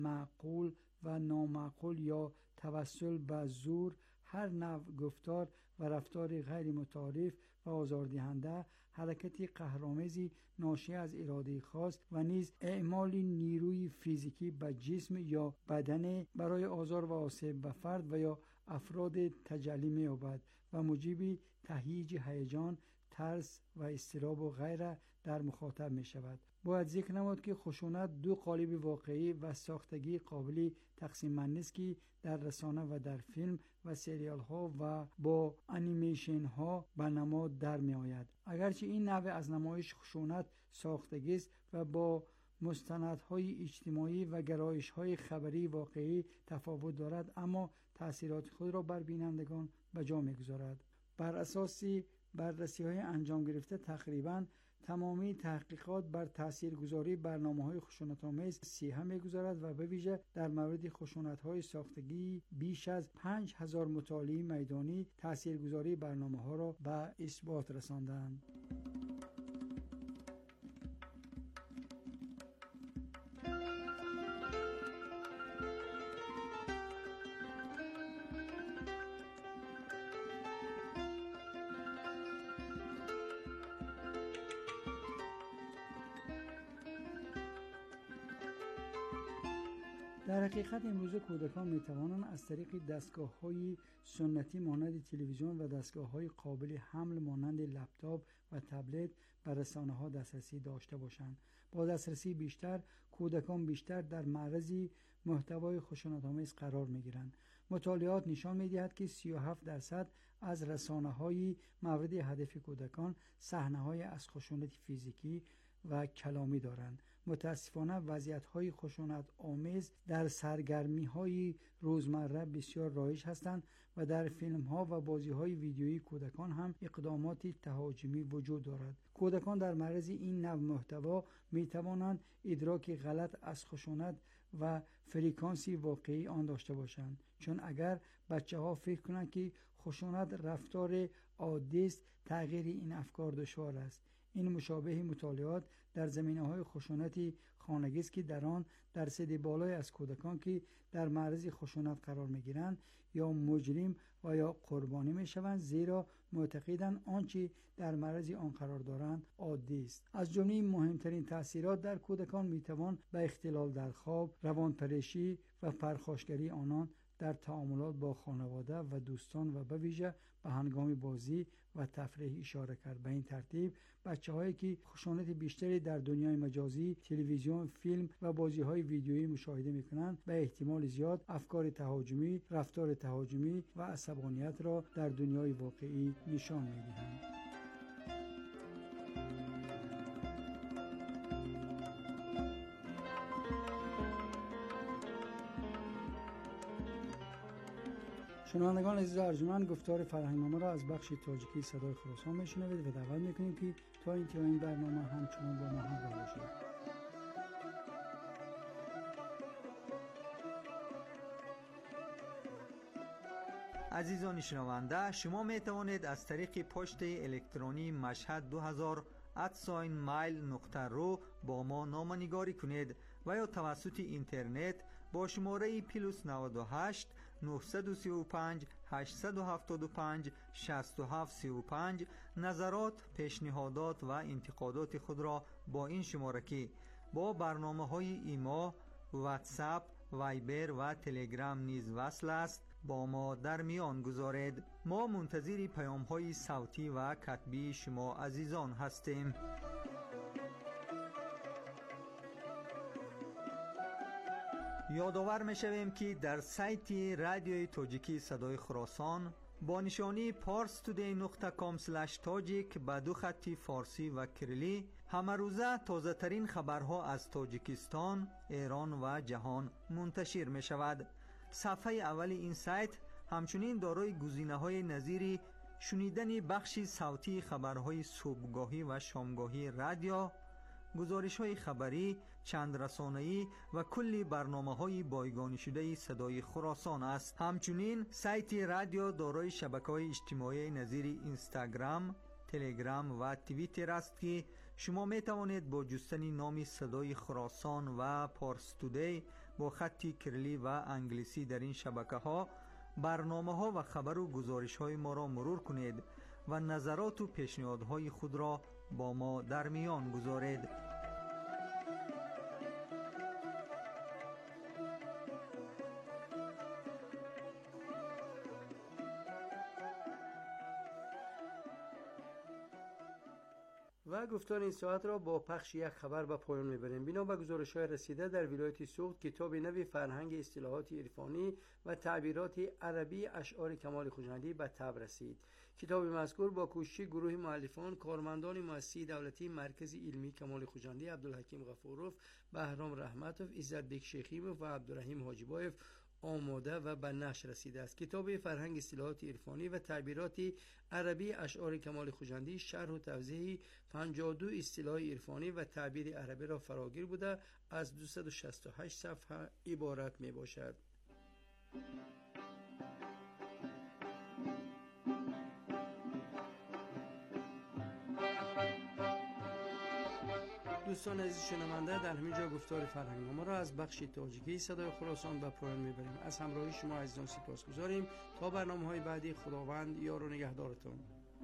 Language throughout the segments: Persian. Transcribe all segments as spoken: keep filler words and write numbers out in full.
معقول و نامعقول یا توسل به زور، هر نوع گفتار و رفتار غیر متعارف و آزاردهنده، حرکتی قهرآمیزی ناشی از اراده خاص و نیز اعمال نیروی فیزیکی به جسم یا بدن برای آزار و آسیب به فرد و یا افراد تجلی می‌یابد و موجب تهییج هیجان، ترس و اضطراب و غیره در مخاطب می شود. باید ذکر نمود که خشونت دو قالب واقعی و ساختگی قابل تقسیم بندی است که در رسانه و در فیلم و سریال ها و با انیمیشن ها به نماد در می آید. اگرچه این نوع از نمایش خشونت ساختگی است و با مستندهای اجتماعی و گرایش‌های خبری واقعی تفاوت دارد، اما تأثیرات خود را بر بینندگان به جا می‌گذارد. بر اساس بررسی‌های انجام گرفته تقریباً تمامی تحقیقات بر تاثیرگذاری برنامه‌های خشونت‌آمیز سیحه می‌گذارد و به ویژه در مورد خشونت‌های ساختگی بیش از پنج هزار مطالعه میدانی تاثیرگذاری برنامه‌ها را به اثبات رساندند. در حقیقت امروز کودکان می توانند از طریق دستگاه‌های سنتی مانند تلویزیون و دستگاه‌های قابل حمل مانند لپتاپ و تبلت به رسانه‌ها دسترسی داشته باشند. با دسترسی بیشتر، کودکان بیشتر در معرض محتوای خشونت‌آمیز قرار می‌گیرند. مطالعات نشان می‌دهد که سی و هفت درصد از رسانه‌های مورد هدف کودکان صحنه‌های از خشونت فیزیکی و کلامی دارند. متاسفانه وضعیت‌های خشونت آمیز در سرگرمی‌های روزمره بسیار رایج هستند و در فیلم‌ها و بازی‌های ویدیویی کودکان هم اقدامات تهاجمی وجود دارد. کودکان در معرض این نوع محتوا می‌توانند ادراک غلط از خشونت و فرکانسی واقعی آن داشته باشند، چون اگر بچه‌ها فکر کنند که خشونت رفتار عادی است، تغییر این افکار دشوار است. این مشابه مطالعات در زمینه‌های خشونت خانگی است که در آن درصد بالای از کودکان که در معرض خشونت قرار می‌گیرند یا مجرم و یا قربانی می‌شوند، زیرا معتقدند آنچه در معرض آن قرار دارند عادی است. از جمله مهمترین تأثیرات در کودکان می‌توان به اختلال در خواب، روانپریشی و پرخاشگری آنان در تعاملات با خانواده و دوستان و به ویژه به هنگام بازی و تفریح اشاره کرد. به این ترتیب بچه‌هایی که خشونت بیشتری در دنیای مجازی، تلویزیون، فیلم و بازی‌های ویدیویی مشاهده می‌کنند، به احتمال زیاد افکار تهاجمی، رفتار تهاجمی و عصبانیت را در دنیای واقعی نشان می‌دهند. شنوندگان عزیز و ارجمند، گفتار فرهنگنامه را از بخش تاجیکی صدای خراسان میشنوید و دعوت میکنیم که تا انتهای این برنامه همچنان با ما همراه باشید. عزیزان شنونده، شما می توانید از طریق پست الکترونی مشهد دو هزار ات مایل نقطه رو با ما نامه‌نگاری کنید و یا توسط اینترنت با شماره پلوس نود و هشت نهصد و سی و پنج هشتصد و هفتاد و پنج شصت و هفت سی و پنج نظرات، پیشنهادات و انتقادات خود را با این شماره که با برنامه‌های ایما، واتساپ، وایبر و تلگرام نیز وصل است با ما در میان گذارید. ما منتظر پیام‌های صوتی و کتبی شما عزیزان هستیم. یادآور می‌شویم که در سایت رادیوی تاجیکی صدای خراسان با نشانی پارس تودی نقطه کام اسلش تاجیک با دو خطی فارسی و کریلی همه روزه تازه ترین خبرها از تاجیکستان، ایران و جهان منتشر می شود. صفحه اول این سایت همچنین دارای گزینه‌های نظیر شنیدن بخش صوتی خبرهای صبحگاهی و شامگاهی رادیو، گزارش‌های خبری، چند رسانه‌ای و کلی برنامه‌های بایگانی شده صدای خراسان است. همچنین سایت رادیو دارای شبکه‌های اجتماعی نظیر اینستاگرام، تلگرام و توییتر است که شما می توانید با جستن نام صدای خراسان و پارس تودی با خط کریلی و انگلیسی در این شبکه ها برنامه ها و خبر و گزارش های ما را مرور کنید و نظرات و پیشنهادهای خود را با ما در میان گذارید. و گفتار این ساعت را با پخش یک خبر به پایان میبریم. بنا به گزارش‌های رسیده در ولایت سوخت کتاب نوی فرهنگ اصطلاحات عرفانی و تعبیرات عربی اشعار کمال خوجندی به طبع رسید. کتاب مذکور با کوشش گروه مؤلفان، کارمندان مؤسسه دولتی مرکز علمی کمال خوجندی، عبدالحکیم غفوروف، بهرام رحمتوف، عزت بیگ شیخیموف و عبدالرحیم حاجیبایف آماده و به نشر رسیده است. کتاب فرهنگ اصطلاحات عرفانی و تعبیرات عربی اشعار کمال خوجندی شرح و توضیح پنجاه و دو اصطلاح عرفانی و تعبیر عربی را فراگیر بوده از دویست و شصت و هشت صفحه عبارت می باشد. دوستان عزیز شنونده، در همین جا گفتار فرهنگ ما را از بخش تاجیکی صدای خراسان به پایان میبریم. از همراهی شما عزیزان سپاسگزاریم. تا برنامه‌های بعدی، خداوند یار و نگهدارتان.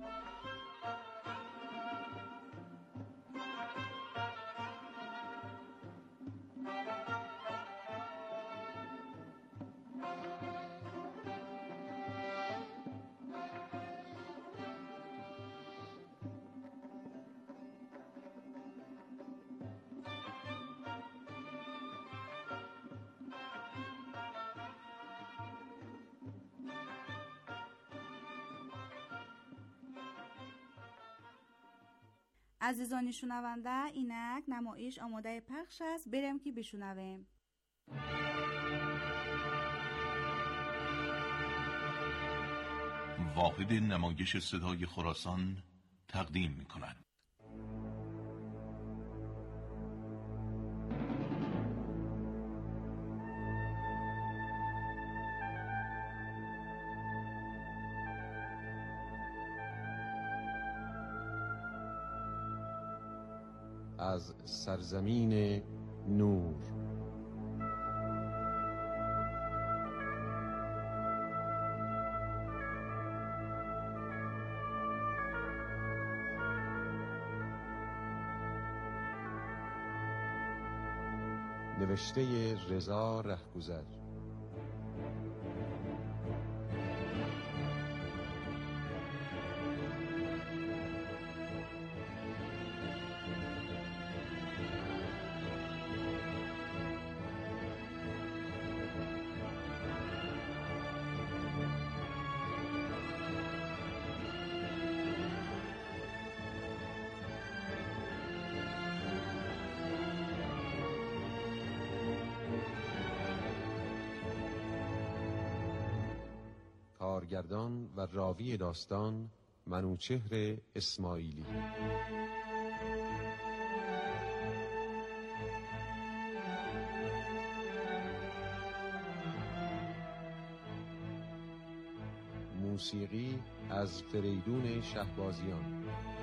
عزیزانی شنونده، اینک نمایش آماده پخش است. بریم که بشنویم. واحد نمایش صدای خراسان تقدیم می‌کند. از سرزمین نور. نوشته رضا رهگذر. کارگردان و راوی داستان منوچهر اسماعیلی. موسیقی از فریدون شهبازیان.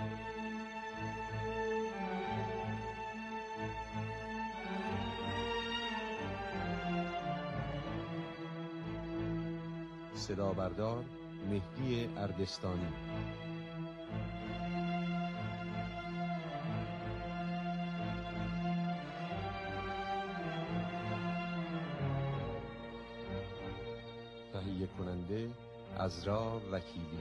صدا بردار مهدی اردستانی. تهیه کننده عزرا وکیلی.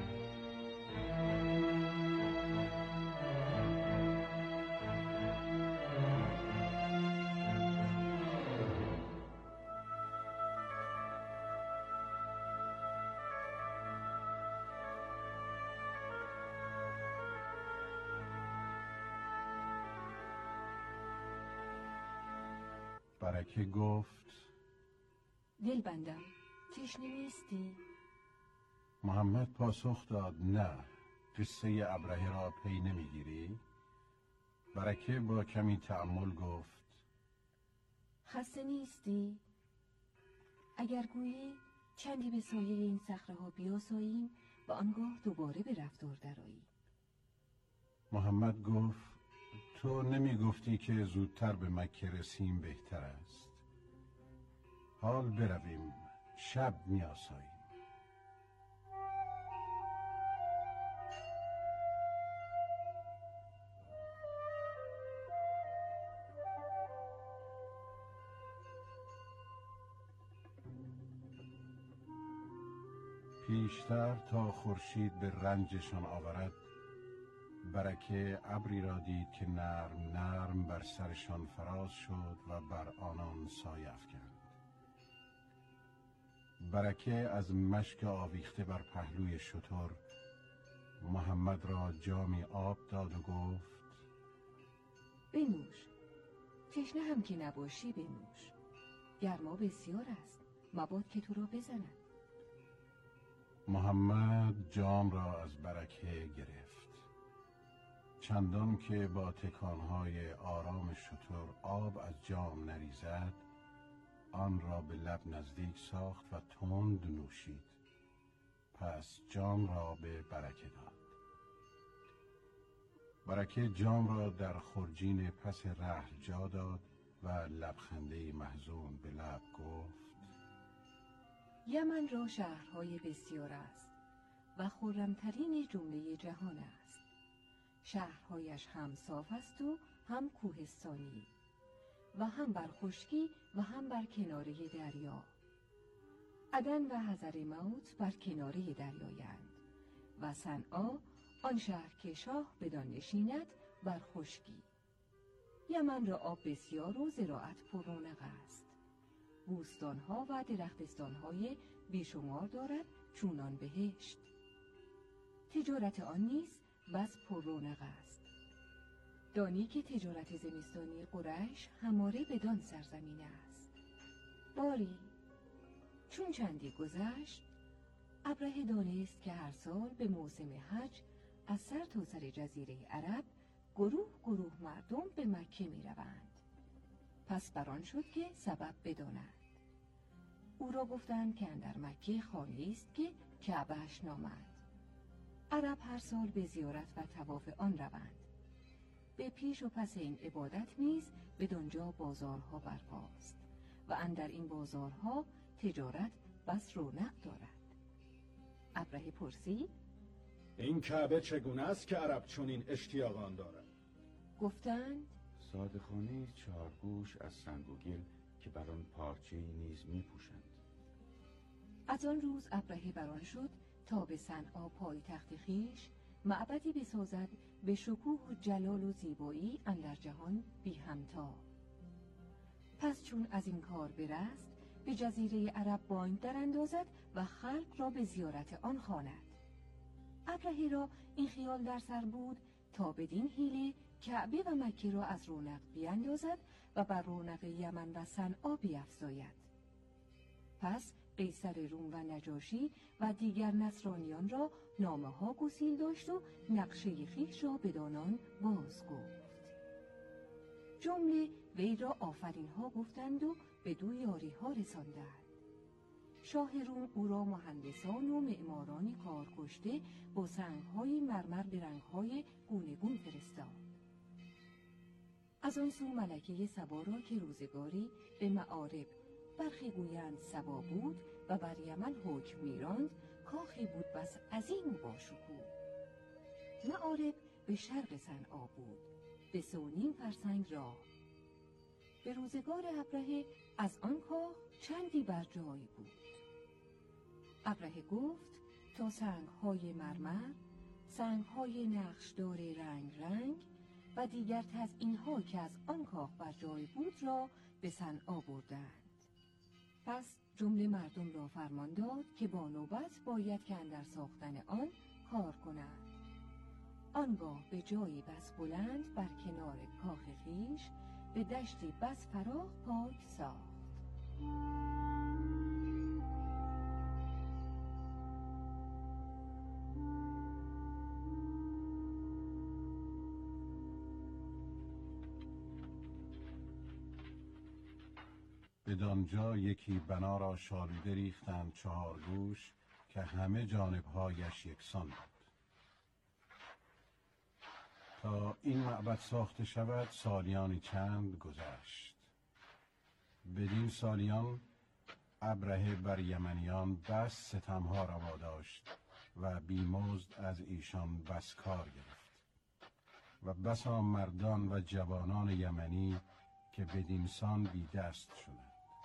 برکه گفت: دلبندم، تشنه نیستی؟ محمد پاسخ داد: نه. قصه ابرهه را پی نمیگیری؟ برکه با کمی تأمل گفت: خسته نیستی؟ اگر گویی چندی به سایه این صخره ها بیاساییم و آنگاه دوباره به رفتار درآییم. محمد گفت: تو نمی گفتی که زودتر به مکه رسیم بهتر است؟ حال برویم، شب می‌آساییم. پیشتر تا خورشید به رنجشان آورد، برکه ابری را دید که نرم نرم بر سرشان فراز شد و بر آنان سایه افکند. برکه از مشک آویخته بر پهلوی شتر محمد را جامی آب داد و گفت: بنوش، تشنه هم که نباشی بنوش، گرما بسیار است، مباد که تو را بزند. محمد جام را از برکه گرفت، چندان که با تکانهای آرام شتر آب از جام نریزد آن را به لب نزدیک ساخت و تند نوشید. پس جام را به برکه داد. برکه جام را در خرجین پس رحل جا داد و لبخنده محزون به لب گفت: یمن را شهرهای بسیار است و خرمترین جمله جهان است. شهرهایش هم صاف است و هم کوهستانی و هم بر خشکی و هم بر کناره دریا. عدن و حضرموت بر کناره دریایند و صنعا آن شهر که شاه بدان نشیند بر خشکی. یمن را آب بسیار و زراعت پر رونق است. بوستانها و درختستانهای بیشمار دارد چونان بهشت. تجارت آن نیز بس پر رونق است. دانی که تجارت زمستانی قریش هماره بدان سرزمین است. باری چون چندی گذشت، ابرهه دانست که هر سال به موسم حج از سر تا سر جزیره عرب گروه گروه مردم به مکه می روند. پس بران شد که سبب بداند. او را گفتند که اندر مکه خانه است که کعبه‌اش نامند. عرب هر سال به زیارت و طواف آن روند. به پیش و پس این عبادت نیز بدانجا بازارها برپاست و اندر این بازارها تجارت بس رونق دارد. ابرهه پرسید: این کعبه چگونه است که عرب چنین اشتیاقان دارد؟ گفتند: ساده‌خانه چارگوش از سنگ و گل که بر آن پارچه‌ای نیز می‌پوشند. از آن روز ابرهه بران شد تا به صنعا پایتخت خویش معبدی بسازد به شکوه و جلال و زیبایی اندر جهان بی همتا. پس چون از این کار برست، به جزیره عرب بانگ در اندازد و خلق را به زیارت آن خواند. ابرهه را این خیال در سر بود تا بدین حیله کعبه و مکه را از رونق بیاندازد و بر رونق یمن و صنعا بیفزاید. پس قیصر روم و نجاشی و دیگر نصرانیان را نامه ها گسیل داشت و نقشه خویش را بدانان باز گفت. جمله وی را آفرین ها گفتند و به دو یاری ها رساندند. شاه روم او را مهندسان و معمارانی کار کشته با سنگ های مرمر به رنگ های گونه گون فرستاد. از آن سو ملکه سبا را که روزگاری به معارب برخی گویند سبا بود و بر یمن حکم میراند، کاخی بود بس عظیم و باشکوه. معارب به شرق صنعا بود، به سه و نیم فرسنگ راه. به روزگار ابرهه از آن کاخ چندی بر جای بود. ابرهه گفت تا سنگ‌های مرمر، سنگ‌های نقشدار رنگ رنگ و دیگر تزئین‌ها که از آن کاخ بر جای بود را به صنعا بردند. پس جمله مردم را فرمان داد که با نوبت باید که اندر ساختن آن کار کنند. آنگاه به جایی بس بلند بر کنار کاخ خویش به دشتی بس فراخ پاک ساخت. بدانجا یکی بنا را شالوده ریختند چهار گوش که همه جانبهایش یکسان بود. تا این معبد ساخته شود سالیانی چند گذشت. بدین سالیان ابرهه بر یمنیان بس ستمها روا داشت و بیمزد از ایشان بس کار گرفت و بسا مردان و جوانان یمنی که بدینسان بی دست شدند.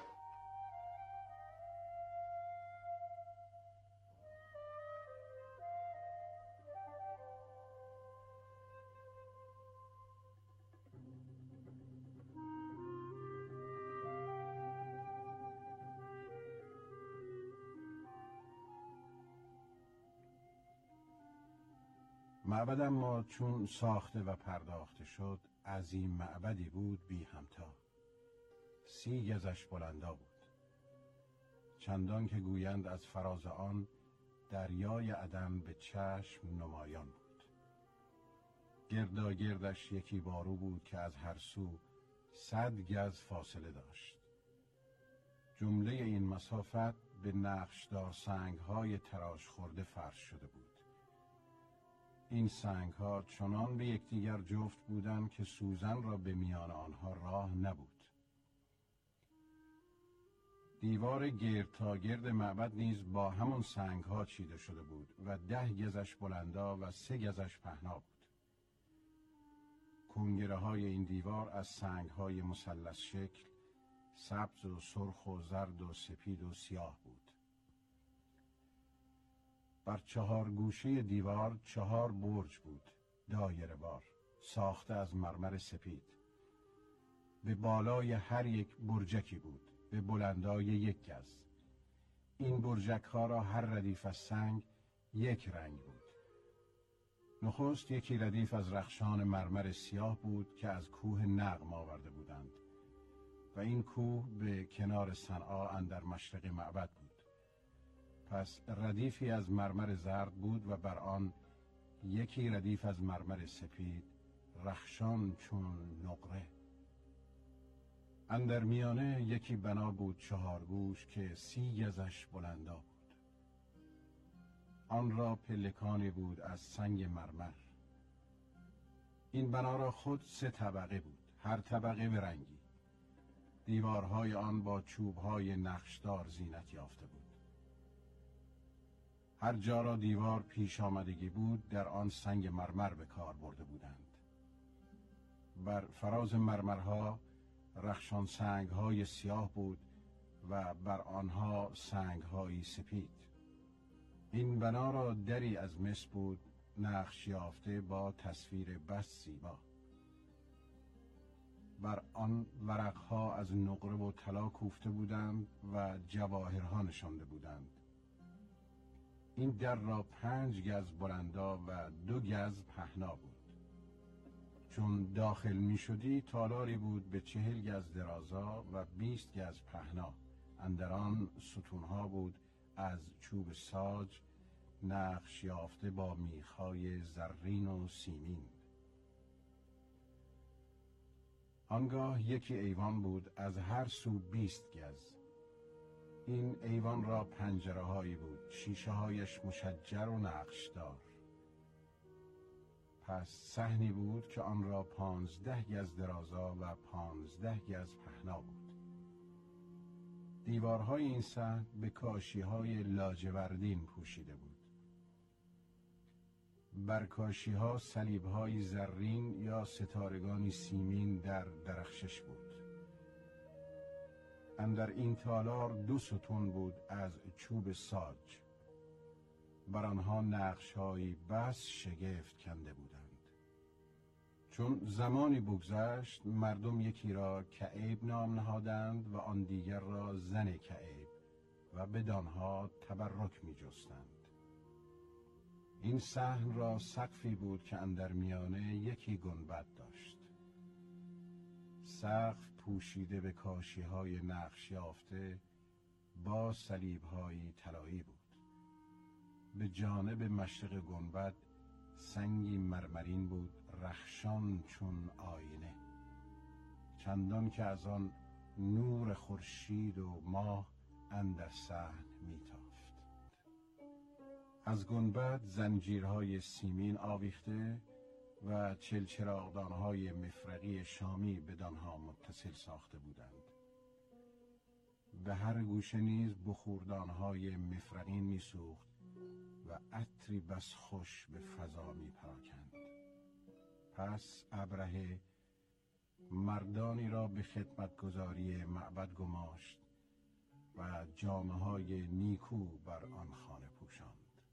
معبد اما چون ساخته و پرداخته شد عظیم معبدی بود بی همتا، سی گزش بلندا بود، چندان که گویند از فراز آن دریای عدن به چشم نمایان بود. گردا گردش یکی بارو بود که از هر سو صد گز فاصله داشت. جمله این مسافت به نقشدار سنگ‌های تراش خورده فرش شده بود. این سنگ‌ها چنان به یکدیگر جفت بودند که سوزن را به میان آنها راه نبود. دیوار گرد تا گرد معبد نیز با همان سنگ‌ها چیده شده بود و ده گزش بلندا و سه گزش پهنا بود. کنگره‌های این دیوار از سنگ‌های مثلث شکل، سبز و سرخ و زرد و سپید و سیاه بود. بر چهار گوشه دیوار چهار برج بود، دایره وار، ساخته از مرمر سپید. به بالای هر یک برجکی بود، به بلندای یک گز. این برجک ها را هر ردیف از سنگ یک رنگ بود. نخست یکی ردیف از رخشان مرمر سیاه بود که از کوه نغم آورده بودند و این کوه به کنار صنعا اندر مشرق معبد بود. پس ردیفی از مرمر زرد بود و بر آن یکی ردیف از مرمر سپید، رخشان چون نقره. اندر میانه یکی بنا بود چهار گوش که سی گزش بلندا بود. آن را پلکانی بود از سنگ مرمر. این بنا را خود سه طبقه بود، هر طبقه به رنگی. دیوارهای آن با چوبهای نقشدار زینت یافته بود. هر جا را دیوار پیش آمدگی بود در آن سنگ مرمر به کار برده بودند. بر فراز مرمرها رخشان سنگ‌های سیاه بود و بر آنها سنگ‌های سپید. این بنا را دری از مس بود، نقش یافته با تصویر بس زیبا. بر آن ورق‌ها از نقره و طلا کوفته بودند و جواهرها نشانده بودند. این در را پنج گز بلندا و دو گز پهنا بود. چون داخل می شدی تالاری بود به چهل گز درازا و بیست گز پهنا. اندر آن ستونها بود از چوب ساج نقش یافته با میخهای زرین و سیمین. آنگاه یکی ایوان بود از هر سو بیست گز. این ایوان را پنجره هایی بود، شیشه هایش مشجر و نقشدار. پس صحنی بود که آن را پانزده گز درازا و پانزده گز پهنا بود. دیوارهای این صحن به کاشیهای لاجوردین پوشیده بود. بر کاشیها صلیبهای زرین یا ستارگانی سیمین در درخشش بود. اندر این تالار دو ستون بود از چوب ساج، بر آنها نقش‌هایی بس شگفت کنده بودند. چون زمانی بگذشت مردم یکی را کعیب نام نهادند و آن دیگر را زن کعیب و بدانها تبرک می جستند. این صحن را سقفی بود که اندر میانه یکی گنبد داشت. سقف پوشیده به کاشی‌های نقش یافته با صلیب‌های طلایی بود. به جانب مشرق گنبد سنگی مرمرین بود، رخشان چون آینه، چندان که از آن نور خورشید و ماه اندر صحن میتافت. از گنبد زنجیرهای سیمین آویخته و چلچراغدانهای مفرقی شامی بدانها متصل ساخته بودند. به هر گوشه نیز بخوردانهای مفرقین میسوخت و عطری بس خوش به فضا می پراکند. پس ابرهه مردانی را به خدمتگزاری معبد گماشت و جامه‌های نیکو بر آن خانه پوشاند.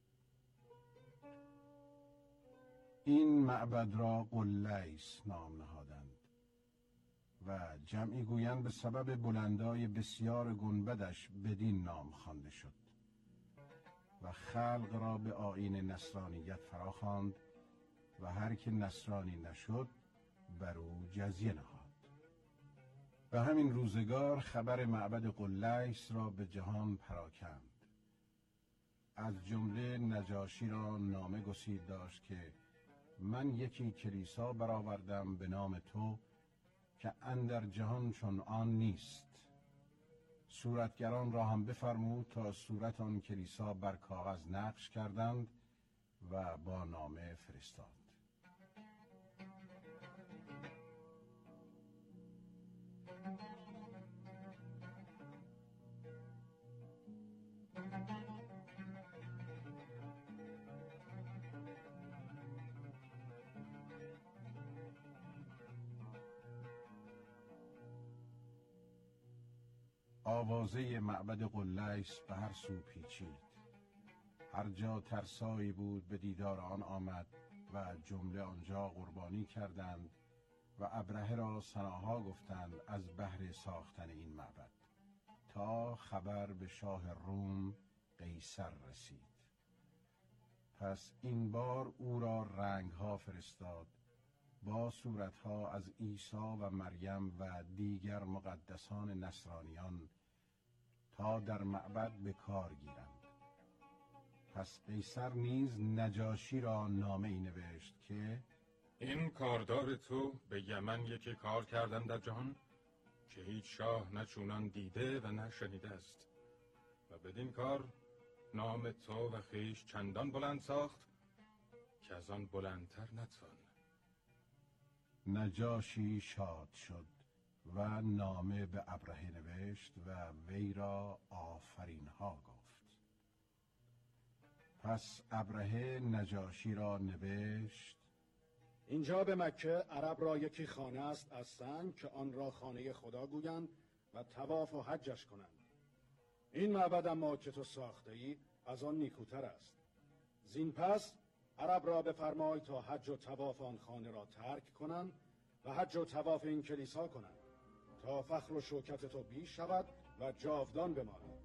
این معبد را قلیس نام نهادند و جمعی گویند به سبب بلندای بسیار گنبدش بدین نام خوانده شد و خلق را به آیین نصرانیت فراخواند و هر که نصرانی نشد بر او جزیه نهاد. به همین روزگار خبر معبد قلیس را به جهان پراکند. از جمله نجاشی را نامه گسیل داشت که من یکی کلیسا برآوردم به نام تو که اندر جهان چون آن نیست. صورتگران را هم بفرمود تا صورت آن کلیسا بر کاغذ نقش کردند و با نامه فرستاد. آوازه معبد قلیس به هر سو پیچید. هر جا ترسایی بود به دیدار آن آمد و جمله آنجا قربانی کردند و ابرهه را ثناها گفتند از بهر ساختن این معبد، تا خبر به شاه روم قیصر رسید. پس این بار او را رنگها فرستاد با صورتها از عیسی و مریم و دیگر مقدسان نصرانیان تا در معبد به کار گیرند. پس قیصر نیز نجاشی را نامه ای نوشت که این کاردار تو به یمن یکی کار کردن در جهان که هیچ شاه نه چونان دیده و نه شنیده است و بدین کار نام تو و خویش چندان بلند ساخت که از آن بلندتر نتوان. نجاشی شاد شد و نامه به ابرهه نوشت و وی را آفرین ها گفت. پس ابرهه نجاشی را نوشت اینجا به مکه عرب را یکی خانه است از سنگ که آن را خانه خدا گویند و طواف و حجش کنند. این معبد اما که تو ساخته ای از آن نیکوتر است. زین پس عرب را بفرمای تا حج و طواف آن خانه را ترک کنند و حج و طواف این کلیسا کنند تا فخر و شوکت تو بیش شود و جاودان بماند.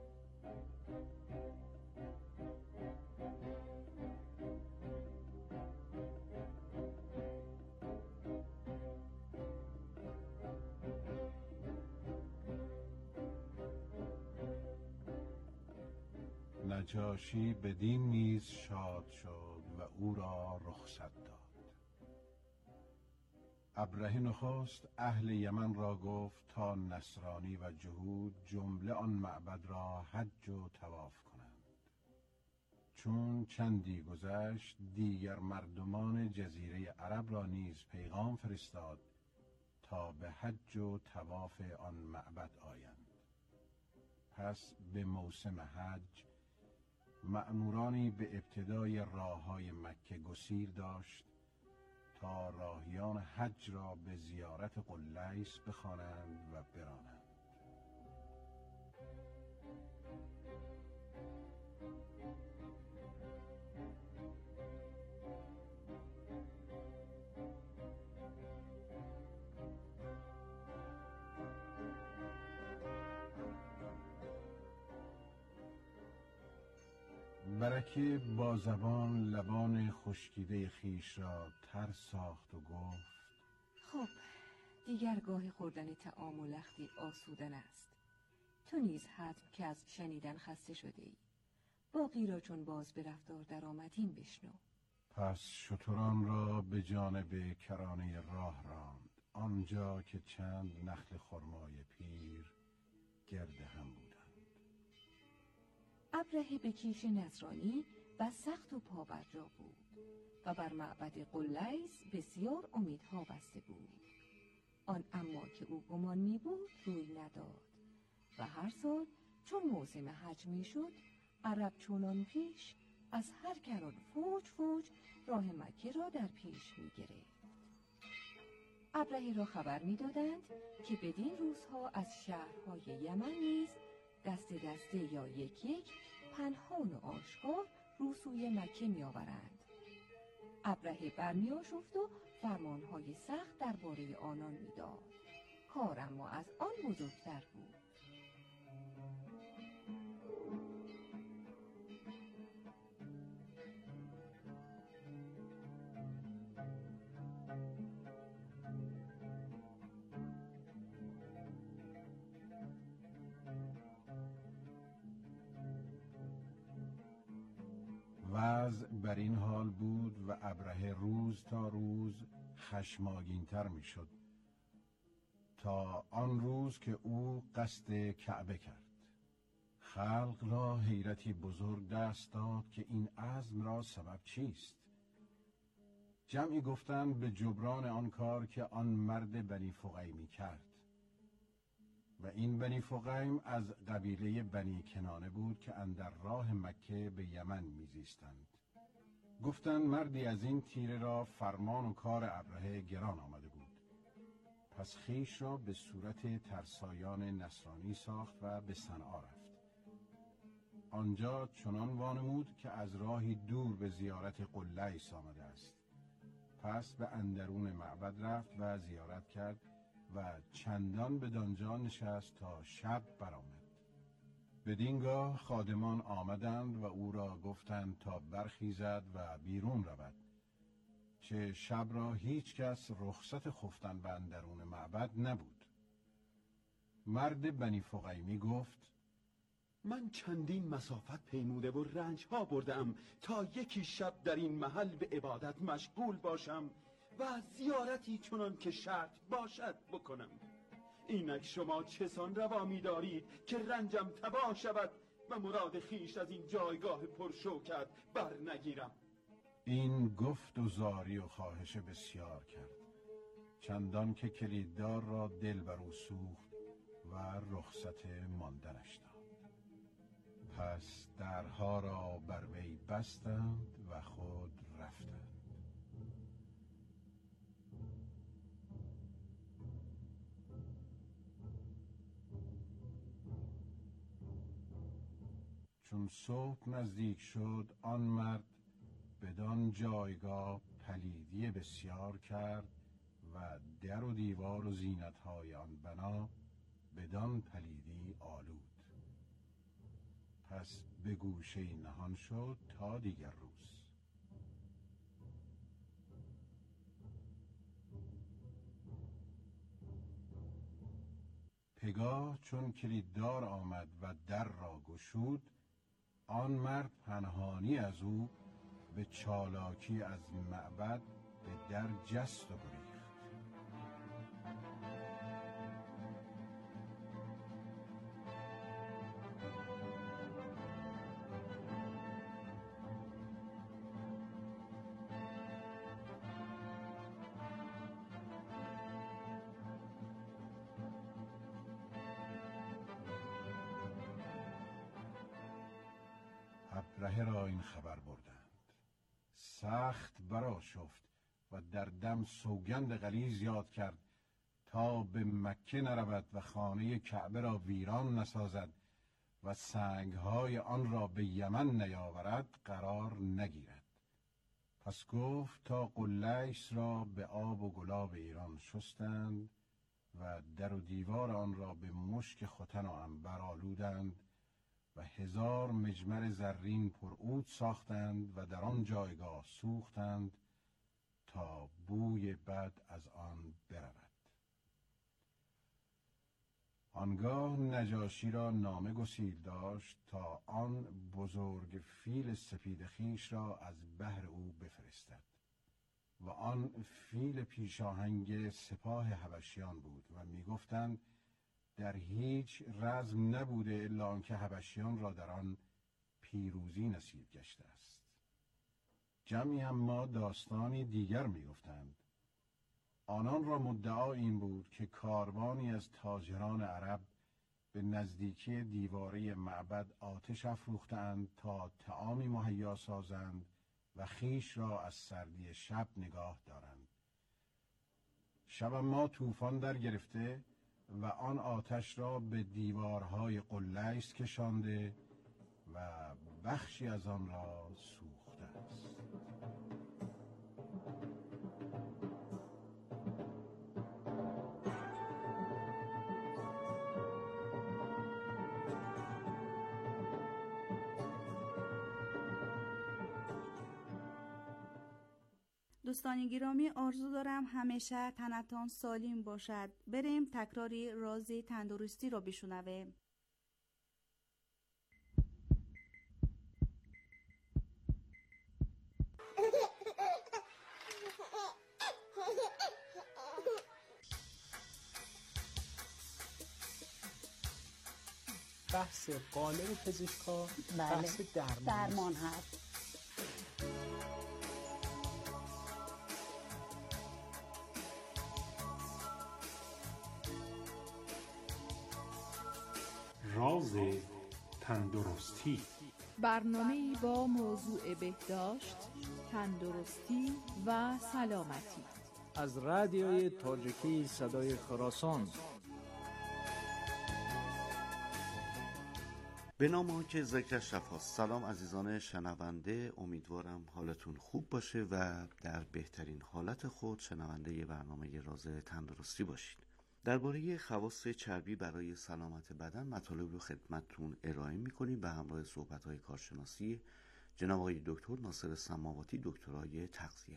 نجاشی بدین نیز شاد شد و او را رخصت داد. ابرهه نخست اهل یمن را گفت تا نصرانی و جهود جمله آن معبد را حج و طواف کنند. چون چندی گذشت دیگر مردمان جزیره عرب را نیز پیغام فرستاد تا به حج و طواف آن معبد آیند. پس به موسم حج مأمورانی به ابتدای راه‌های مکه گسیل داشت تا راهیان حج را به زیارت قلیس بخوانند و برانند. برکه با زبان لبان خشکیده خیش را تر ساخت و گفت خب دیگر گاه خوردن طعام و لختی آسودن است. تو نیز حتم که از شنیدن خسته شده ای. باقی را چون باز به رفتار در آمدیم بشنو. پس شتران را به جانب کرانه راه راند، آنجا که چند نخل خرمای پیر گرد هم بودند. ابرهه به کیش نصرانی و سخت و پابرجا بود و بر معبد قلیس بسیار امیدها بسته بود. آن اما که او گمان می بود روی نداد و هر سال چون موسم حج می شد عرب چونان پیش از هر کران فوج فوج راه مکه را در پیش می گرفت. ابرهه را خبر می دادند که بدین روزها از شهرهای یمن نیز دسته دسته یا یک یک پنهان و آشکار رو سوی مکه می آورند. ابرهه برمی آشفت و فرمانهای سخت درباره آنان می داد. کار اما از آن بزرگتر بود. وضع بر این حال بود و ابرهه روز تا روز خشمگین‌تر می‌شد تا آن روز که او قصد کعبه کرد. خلق را حیرتی بزرگ دست داد که این عزم را سبب چیست. جمعی گفتند به جبران آن کار که آن مرد بنی فقیمی کرد، و این بنی فقیم از قبیله بنی کنانه بود که اندر راه مکه به یمن میزیستند. گفتند مردی از این تیره را فرمان و کار ابرهه گران آمده بود، پس خیش را به صورت ترسایان نصرانی ساخت و به صنعا رفت. آنجا چنان وانمود که از راهی دور به زیارت قلیس آمده است. پس به اندرون معبد رفت و زیارت کرد و چندان به دانجا نشست تا شب برآمد. بدینگاه خادمان آمدند و او را گفتند تا برخیزد و بیرون رود، چه شب را هیچ کس رخصت خفتن به اندرون معبد نبود. مرد بنی فقیمی گفت من چندین مسافت پیموده و رنج ها بردم تا یکی شب در این محل به عبادت مشغول باشم و زیارتی چنان که شرط باشد بکنم. اینک شما چسان روا می دارید که رنجم تباه شود و مراد خیش از این جایگاه پرشوکت بر نگیرم. این گفت و زاری و خواهش بسیار کرد، چندان که کلیددار را دل بر او سوخت و رخصت ماندنش داد. پس درها را بر وی بستند و خود رفتند. چون صبح نزدیک شد آن مرد بدان جایگاه پلیدی بسیار کرد و در و دیوار و زینت‌های آن بنا بدان پلیدی آلود. پس به گوشه نهان شد تا دیگر روز. پگاه چون کلیددار آمد و در را گشود، آن مرد پنهانی از او به چالاکی از معبد به در جست و گریخت. ابرهه را این خبر بردند. سخت برآشفت و در دم سوگند غلیظ یاد کرد تا به مکه نرود و خانه کعبه را ویران نسازد و سنگهای آن را به یمن نیاورد قرار نگیرد. پس گفت تا قلیس را به آب و گلاب ایران شستند و در و دیوار آن را به مشک ختن و عنبر آلودند و هزار مجمر زرین پرعود ساختند و در آن جایگاه سوختند تا بوی بد از آن برود. آنگاه نجاشی را نامه گسیل داشت تا آن بزرگ فیل سپید خویش را از بهر او بفرستد. و آن فیل پیشاهنگ سپاه حبشیان بود و میگفتند در هیچ رزم نبوده الا آنکه حبشیان را در آن پیروزی نصیب گشته است. جمعی اما داستانی دیگر میگفتند. آنان را مدعا این بود که کاروانی از تاجران عرب به نزدیکی دیواره معبد آتش افروختند تا طعامی مهیا سازند و خیش را از سردی شب نگاه دارند. شب ما طوفان در گرفته و آن آتش را به دیوارهای قلیس کشانده و بخشی از آن را سوخته است. دوستان گرامی، آرزو دارم همیشه تنتان سالم باشد. بریم تکراری راز تندرستی رو بشنویم. بحث قالب پزشکا بله. بحث درمان, درمان هست. راز تندرستی، برنامه‌ای با موضوع بهداشت، تندرستی و سلامتی از رادیوی تاجیکی صدای خراسان. به نام که ذکر شفاست. سلام عزیزان شنونده، امیدوارم حالتون خوب باشه و در بهترین حالت خود شنونده برنامه راز تندرستی باشید. درباره خواص چربی برای سلامت بدن مطالب رو خدمتتون ارائه می‌کنیم به همراه صحبت‌های کارشناسی جناب آقای دکتر ناصر سماواتی، دکترای تغذیه.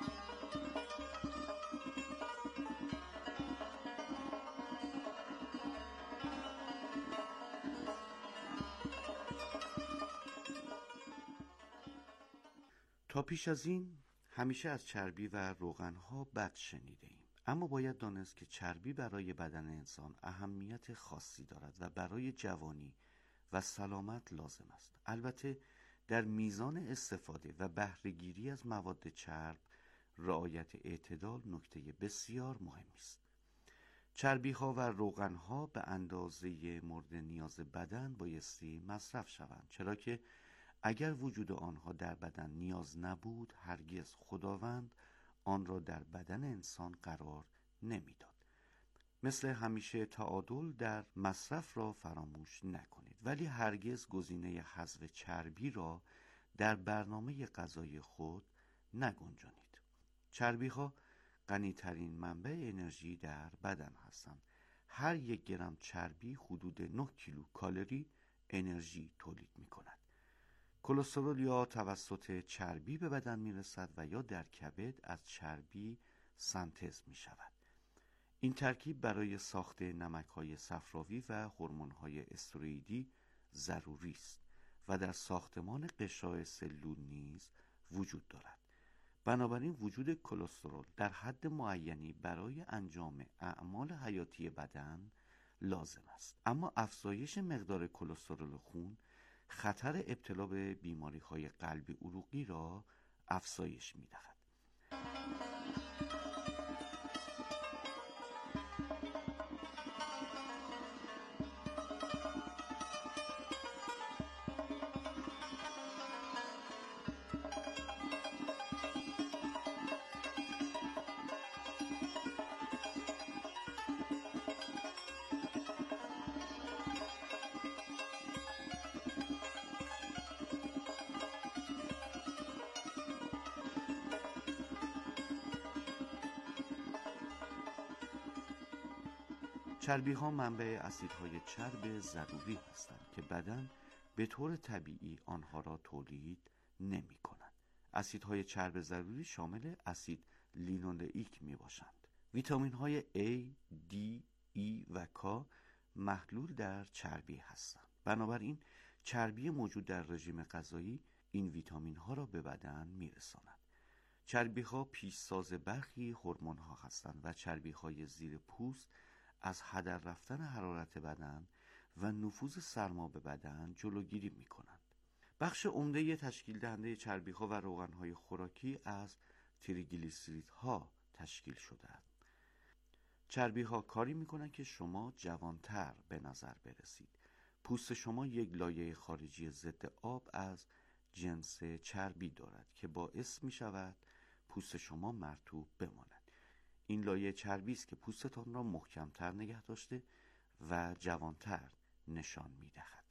تا پیش از این همیشه از چربی و روغن‌ها بد شنیده ایم، اما باید دانست که چربی برای بدن انسان اهمیت خاصی دارد و برای جوانی و سلامت لازم است. البته در میزان استفاده و بهره‌گیری از مواد چرب رعایت اعتدال نکته بسیار مهمی است. چربی‌ها و روغن‌ها به اندازه مورد نیاز بدن بایستی مصرف شوند، چرا که اگر وجود آنها در بدن نیاز نبود هرگز خداوند آن را در بدن انسان قرار نمیداد. مثل همیشه تعادل در مصرف را فراموش نکنید، ولی هرگز گزینه حذف چربی را در برنامه غذایی خود نگنجانید. چربی ها غنی ترین منبع انرژی در بدن هستند. هر یک گرم چربی حدود نه کیلو کالری انرژی تولید می کند. کلسترول یا توسط چربی به بدن می رسد و یا در کبد از چربی سنتز می شود. این ترکیب برای ساخت نمک‌های صفراوی و هورمون‌های استروئیدی ضروری است و در ساختمان قشای سلول نیز وجود دارد. بنابراین وجود کلسترول در حد معینی برای انجام اعمال حیاتی بدن لازم است. اما افزایش مقدار کلسترول خون خطر ابتلا به بیماری‌های قلبی عروقی را افزایش می‌دهد. چربی ها منبع اسیدهای چرب ضروری هستند که بدن به طور طبیعی آنها را تولید نمی کند. اسیدهای چرب ضروری شامل اسید لینولئیک می باشند. ویتامین های A, D, E و K محلول در چربی هستند. بنابراین چربی موجود در رژیم غذایی این ویتامین ها را به بدن می رساند. چربی ها پیشساز برخی هورمون ها هستند و چربی های زیر پوست از هدر رفتن حرارت بدن و نفوذ سرما به بدن جلوگیری می کنند. بخش عمده تشکیل دهنده چربی ها و روغن های خوراکی از تریگلیسیریدها تشکیل شده است. چربی ها کاری میکنن که شما جوانتر به نظر برسید. پوست شما یک لایه خارجی ضد آب از جنس چربی دارد که باعث می شود پوست شما مرطوب بماند. این لایه چربی است که پوستتان را محکمتر نگه داشته و جوانتر نشان می دهد.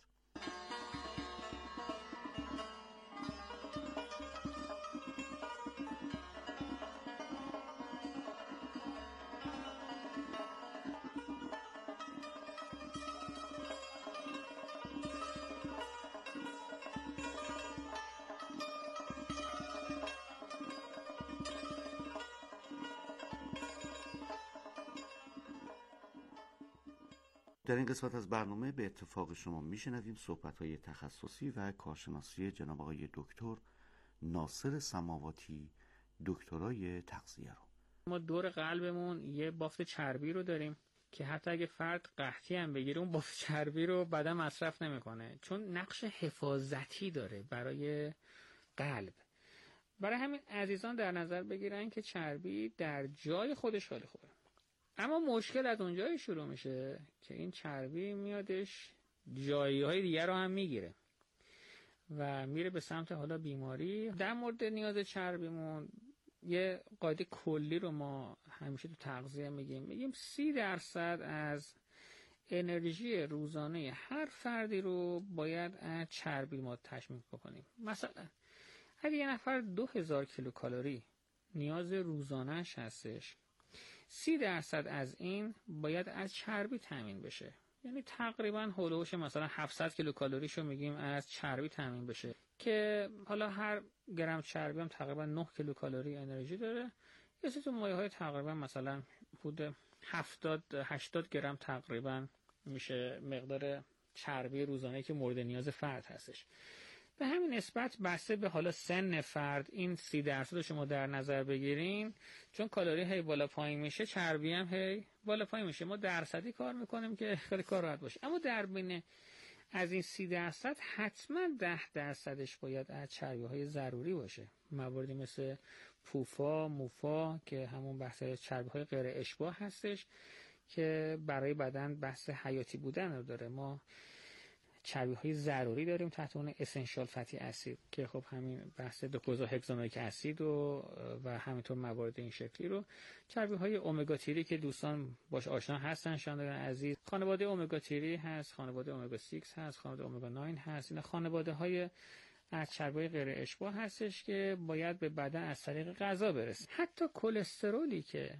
در این قسمت از برنامه به اتفاق شما میشنویم صحبت‌های تخصصی و کارشناسی جناب آقای دکتر ناصر سماواتی، دکترای تغذیه رو. ما دور قلبمون یه بافت چربی رو داریم که حتی اگه فرد قحطی هم بگیره اون بافت چربی رو بدن مصرف نمیکنه، چون نقش حفاظتی داره برای قلب. برای همین عزیزان در نظر بگیرن که چربی در جای خودش خیلی خوبه. اما مشکل از اونجایی شروع میشه که این چربی میادش جایی های دیگر رو هم میگیره و میره به سمت حالا بیماری. در مورد نیاز چربیمون یه قاعده کلی رو ما همیشه تو تغذیه میگیم میگیم سی درصد از انرژی روزانه هر فردی رو باید از چربی ما تشمیل بکنیم. مثلا اگه یه نفر دو هزار کیلوکالری نیاز روزانه‌اش هستش، سی درصد از این باید از چربی تامین بشه. یعنی تقریبا هولوش مثلا هفتصد کیلوکالریشو میگیم از چربی تامین بشه که حالا هر گرم چربی هم تقریبا نه کیلوکالری انرژی داره. یه سری تو مایه‌های تقریبا مثلا حدود هفتاد هشتاد گرم تقریبا میشه مقدار چربی روزانه که مورد نیاز فرد هستش. به همین نسبت بسته به حالا سن فرد این سی درصد رو شما در نظر بگیرین، چون کالری هی بالا پایین میشه چربی هم هی بالا پایین میشه. ما درصدی کار میکنیم که خیلی کار راحت باشه، اما در بین از این سی درصد حتما ده درصدش باید از چربی های ضروری باشه. مواردی مثل پوفا، موفا که همون بحث چربی های غیر اشباع هستش که برای بدن بحث حیاتی بودن رو داره. ما چربی های ضروری داریم تحت اون اسنشال فتی اسید که خب همین بحث دوکوزا هگزانوئیک اسید و و همینطور موارد این شکلی رو. چربی های امگا تری که دوستان باش آشنا هستن شانداران عزیز، خانواده امگا تری هست، خانواده امگا شش هست، خانواده امگا نه هست. این خانواده های از چربی غیر اشباع هستش که باید به بدن از طریق غذا برسه. حتی کلسترولی که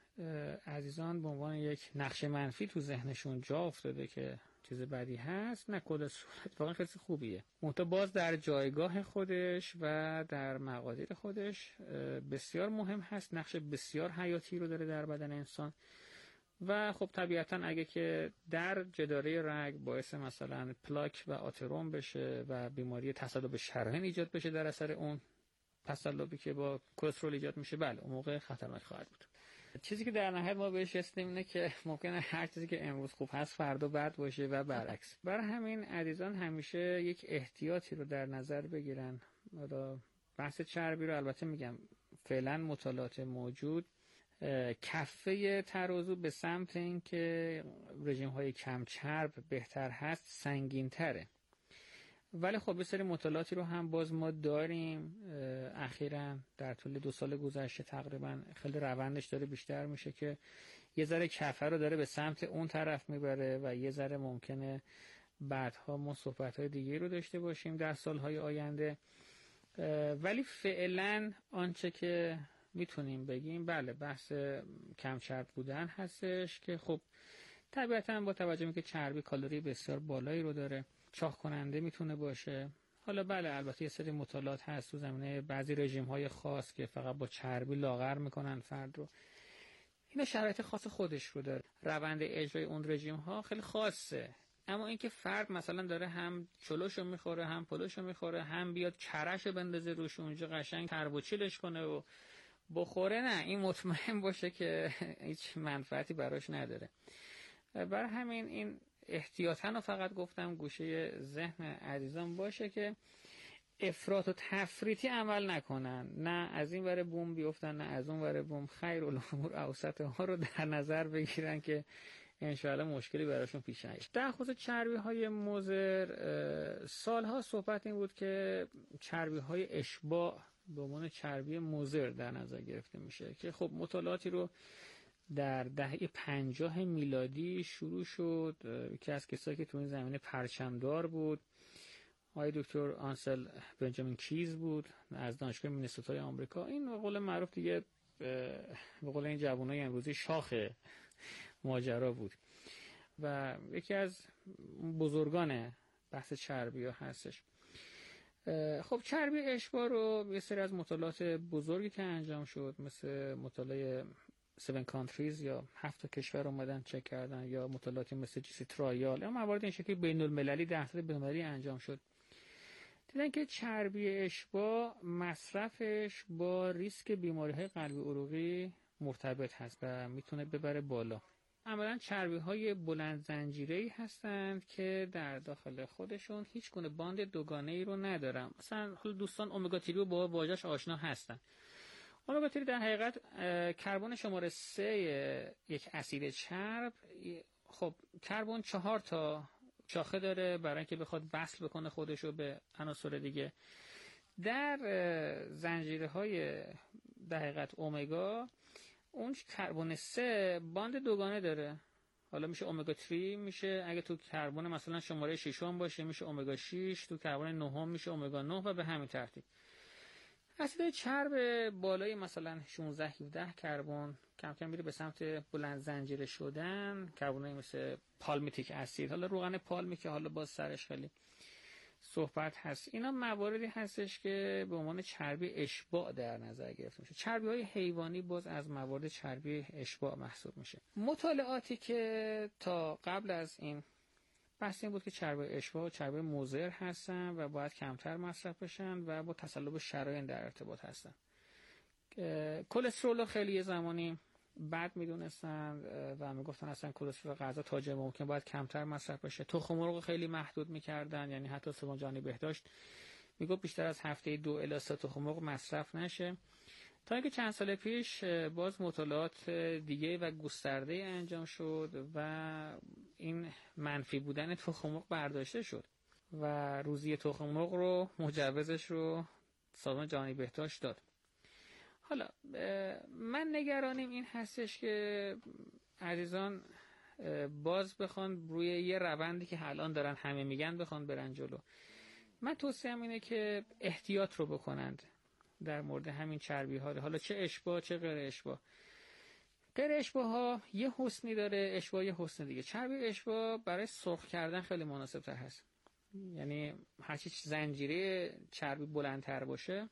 عزیزان به عنوان یک نقش منفی تو ذهنشون جا افتاده که چیز بدی هست، نه کلسترول اتفاقا خیلی خوبیه، منتها باز در جایگاه خودش و در مقادیر خودش بسیار مهم هست، نقش بسیار حیاتی رو داره در بدن انسان. و خب طبیعتا اگه که در جداره رگ باعث مثلا پلاک و آتروم بشه و بیماری تصلب شرايين ایجاد بشه در اثر اون تصلبی که با کلسترول ایجاد میشه، بله اون موقع خطرناک خواهد بود. چیزی که در نهایت ما بهش رسیدیم اینه که ممکنه هر چیزی که امروز خوب هست فردا بد باشه و برعکس. برای همین عزیزان همیشه یک احتیاطی رو در نظر بگیرن. حالا بحث چربی رو البته میگم فعلا مطالعات موجود کفه ترازو به سمت این که رژیم های کم چرب بهتر هست سنگین تره، ولی خب بسیاری مطالعاتی رو هم باز ما داریم اخیراً در طول دو سال گذشته تقریبا خیلی روندش داره بیشتر میشه که یه ذره کفه رو داره به سمت اون طرف میبره و یه ذره ممکنه بعدها ما صحبت‌های دیگه رو داشته باشیم در سالهای آینده. ولی فعلا آنچه که میتونیم بگیم بله بحث کم چرب بودن هستش که خب طبیعتاً با توجه به که چربی کالری بسیار بالایی رو داره چاق کننده میتونه باشه. حالا بله البته یه سری مطالعات هست تو زمینه بعضی رژیم های خاص که فقط با چربی لاغر میکنن فرد رو، اینا شرایط خاص خودش رو داره، روند اجرای اون رژیم ها خیلی خاصه. اما اینکه فرد مثلا داره هم چلوشو میخوره هم پلوشو میخوره هم بیاد کرشو بندازه روش اونجا قشنگ تربوچیلش کنه و بخوره، نه این مطمئن باشه که هیچ منفعتی براش نداره. برای همین این احتیاطاً فقط گفتم گوشه ذهن عزیزان باشه که افراط و تفریطی عمل نکنن، نه از این ور بوم بیفتن نه از اون ور بوم. خیر الامور اوسطها رو در نظر بگیرن که انشاءالله مشکلی براشون پیش نیاد. در خصوص چربی های مضر سالها صحبت این بود که چربی های اشباع به عنوان چربی مضر در نظر گرفته میشه که خب مطالعاتی رو در دهه پنجاه میلادی شروع شد که از کسایی که تو این زمینه پرچمدار بود آقای دکتر آنسل بنجامین کیز بود از دانشگاه مینسوتای آمریکا. این به قول معروف دیگه به قول این جوانای امروزی شاخ ماجرا بود و یکی از بزرگان بحث چربی ها هستش. خب چربی اشباع رو یه سری از مطالعات بزرگی که انجام شد مثل مطالعه سیون کانتریز یا هفت کشور اومدن چک کردن یا مطالعاتی مثل جی سی ترایال یا موارد این شکلی بین المللی در سطح بین المللی انجام شد، دیدن که چربی اشباع مصرفش با ریسک بیماری‌های قلبی عروقی مرتبط هست و میتونه ببره بالا. عملاً چربی های بلند زنجیره‌ای هستند که در داخل خودشون هیچ گونه باند دوگانه‌ای رو ندارن. مثلا حالا دوستان امگا سه رو با واژه‌اش آشنا هستن. امگا سه در حقیقت کربن شماره سه یک اسید چرب، خب کربن چهار تا شاخه داره برای اینکه بخواد وصل بکنه خودشو به عناصر دیگه. در زنجیره‌های در حقیقت امگا اون کربن سه باند دوگانه داره، حالا میشه امگا سه، میشه اگه تو کربن مثلا شماره شش باشه میشه امگا شش، تو کربن نه میشه امگا نه و به همین ترتیب. اسیدهای چرب بالای مثلا شانزده هفده کربن کم کم میره به سمت بلند زنجیره شدن، کربنایی مثل پالمیتیک اسید، حالا روغن پالمی که حالا باز سرش خیلی صحبت هست. اینا مواردی هستش که به عنوان چربی اشباع در نظر گرفته میشه. چربی های حیوانی باز از موارد چربی اشباع محسوب میشه. مطالعاتی که تا قبل از این بحث این بود که چربی اشباع و چربی مضر هستن و باید کمتر مصرف بشن و با تسلب شرایط در ارتباط هستن. کلسترول خیلی یه زمانی بد میدونستن و میگفتن اصلا کلسترول غذا تا جای ممکن باید کمتر مصرف بشه. تخم مرغ خیلی محدود میکردن، یعنی حتی سلمان جانی بهداشت میگفت بیشتر از هفته دو الی سه تخم مرغ مصرف نشه. تا اینکه چند سال پیش باز مطالعات دیگه و گسترده انجام شد و این منفی بودن تخم مرغ برداشته شد و روزی تخم مرغ رو مجوزش رو سازمان جهانی بهداشت داد. حالا من نگرانیم این هستش که عزیزان باز بخوان روی یه روندی که الان دارن همه میگن بخوان برن جلو. من توصیه‌ام اینه که احتیاط رو بکنند در مورد همین چربی ها، حالا چه اشباع چه غیر اشباع. غیر اشباع ها یه حسنی داره، اشباع یه حسن دیگه. چربی اشباع برای سرخ کردن خیلی مناسب تر هست، یعنی هرچی زنجیره چربی بلندتر باشه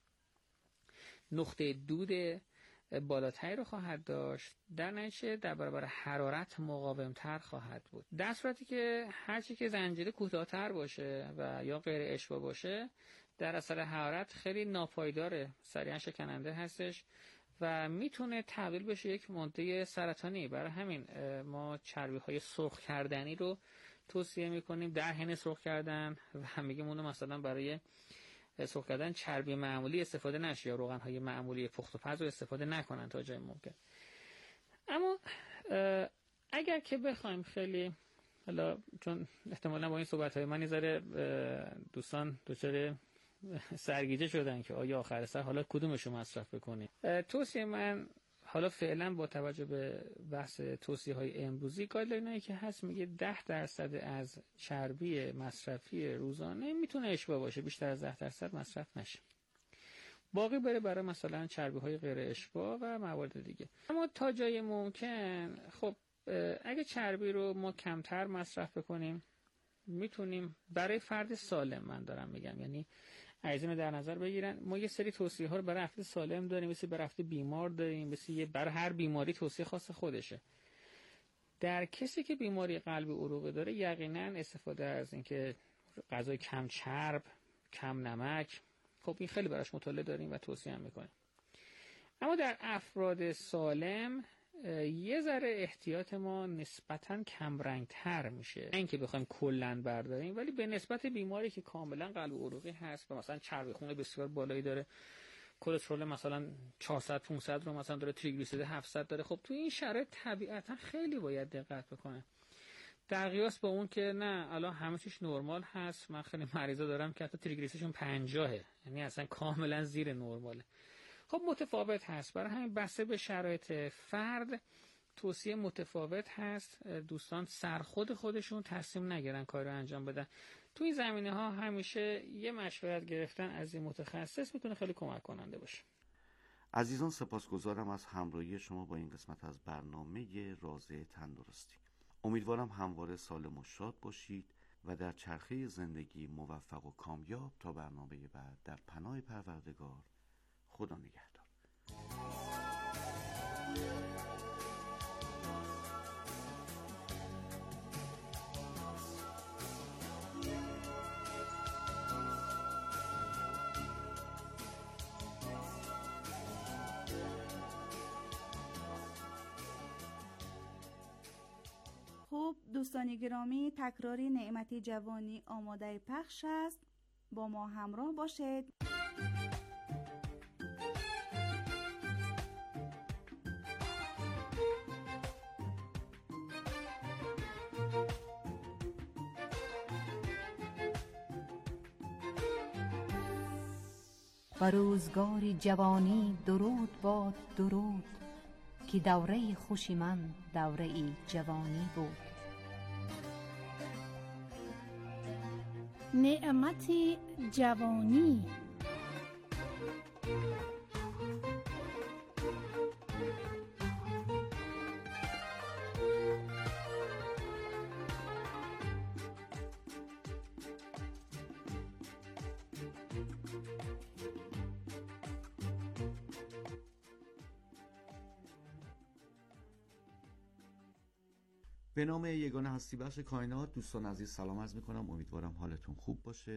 نقطه دود بالاتری رو خواهد داشت، در نتیجه در برابر حرارت مقاومتر خواهد بود. در صورتی که هرچی که زنجیره کوتاه‌تر باشه و یا غیر اشباع باشه در اثر حرارت خیلی ناپایداره، سریعا شکننده هستش و میتونه تبدیل بشه یک ماده سرطانی. برای همین ما چربی های سرخ کردنی رو توصیه میکنیم در حین سرخ کردن و میگیم اونو مثلا برای سرخ کردن چربی معمولی استفاده نشه یا روغن های معمولی پخت و پز رو استفاده نکنن تا جای ممکن. اما اگر که بخوایم خیلی حالا چون احتمالا با این صحبت های من یه دوستان دچار سرگیجه شدن که آیا آخر سر حالا کدومشو مصرف بکنیم، توصیه من حالا فعلا با توجه به بحث توصیه های امروزی گایدلاینایی که هست میگه ده درصد از چربی مصرفی روزانه میتونه اشباع باشه، بیشتر از ده درصد مصرف نشه، باقی بره برای مثلا چربی های غیر اشباع و موارد دیگه. اما تا جای ممکن خب اگه چربی رو ما کمتر مصرف بکنیم میتونیم برای فرد سالم، من دارم میگم یعنی عزیزان در نظر بگیرن ما یه سری توصیه ها رو برای افراد سالم داریم، مثل برای افراد بیمار داریم، مثل برای هر بیماری توصیه خاص خودشه. در کسی که بیماری قلبی عروقی داره یقینا استفاده از اینکه غذای کم چرب، کم نمک، خب این خیلی براش مطالعه داریم و توصیه هم میکنیم. اما در افراد سالم یه ذره احتیاط ما نسبتاً کمرنگتر میشه، نه اینکه بخوایم کلاً برداریم، ولی به نسبت بیماری که کاملاً قلب عروقی هست و مثلا چربی خون بسیار بالایی داره، کلسترول مثلا چهارصد پانصد رو مثلا داره، تریگلیسیرید هفتصد داره، خب تو این شرایط طبیعتاً خیلی باید دقت بکنه، در قیاس با اون که نه الان همه چیش نرمال هست. من خیلی مریضا دارم که حتی تریگلیسیریدشون پنجاهه، یعنی اصلا کاملا زیر نرماله. خب متفاوت هست، برای همین بسته به شرایط فرد توصیه متفاوت هست. دوستان سرخود خودشون تصمیم نگیرن کار رو انجام بدن. تو این زمینه ها همیشه یه مشورت گرفتن از این متخصص میتونه خیلی کمک کننده باشه. عزیزان سپاسگزارم از همراهی شما با این قسمت از برنامه راز تندرستی. امیدوارم همواره سالم و شاد باشید و در چرخه زندگی موفق و کامیاب. تا برنامه بعد، در پناه پروردگار، خدا نگهدار. خب دوستان گرامی، تکراری نعمت جوانی آماده پخش است، با ما همراه باشید. و روزگار جوانی درود باد درود، که دوره خوشی من دوره ای جوانی بود. نعمت جوانی. به نام یگانه هستی بخش کائنات، دوستان عزیز سلام عرض میکنم. امیدوارم حالتون خوب باشه.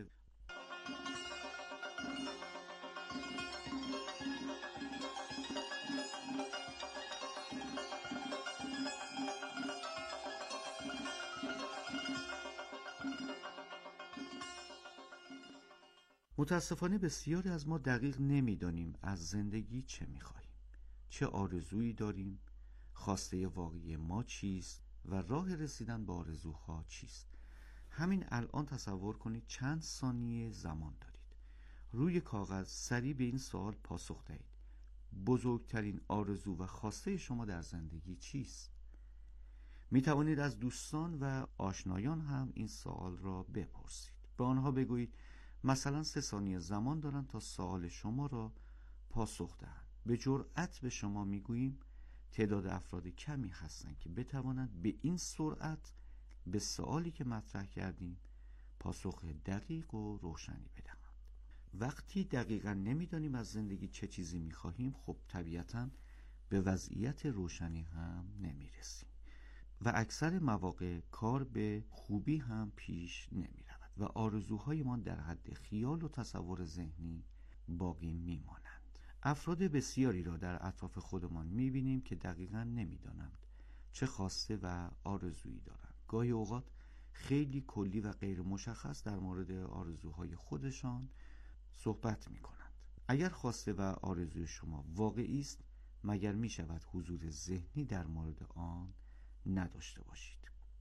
متاسفانه بسیاری از ما دقیق نمیدانیم از زندگی چه میخواهیم، چه آرزویی داریم، خواسته واقعی ما چیست و راه رسیدن به آرزوها چیست. همین الان تصور کنید چند ثانیه زمان دارید، روی کاغذ سریع به این سوال پاسخ دهید: بزرگترین آرزو و خواسته شما در زندگی چیست؟ می توانید از دوستان و آشنایان هم این سوال را بپرسید. به آنها بگویید مثلا سه ثانیه زمان دارند تا سوال شما را پاسخ دهند. به جرأت به شما می گوییم تعداد افراد کمی هستند که بتوانند به این سرعت به سوالی که مطرح کردیم پاسخ دقیق و روشنی بدهند. وقتی دقیقا نمیدانیم از زندگی چه چیزی میخواهیم، خب طبیعتاً به وضعیت روشنی هم نمیرسیم و اکثر مواقع کار به خوبی هم پیش نمیرود و آرزوهایمان در حد خیال و تصور ذهنی باقی میمانند. افراد بسیاری را در اطراف خودمان میبینیم که دقیقاً نمیدانند چه خواسته و آرزویی دارند. گاهی اوقات خیلی کلی و غیر مشخص در مورد آرزوهای خودشان صحبت میکنند. اگر خواسته و آرزوی شما واقعی است، مگر میشود حضور ذهنی در مورد آن نداشته باشید؟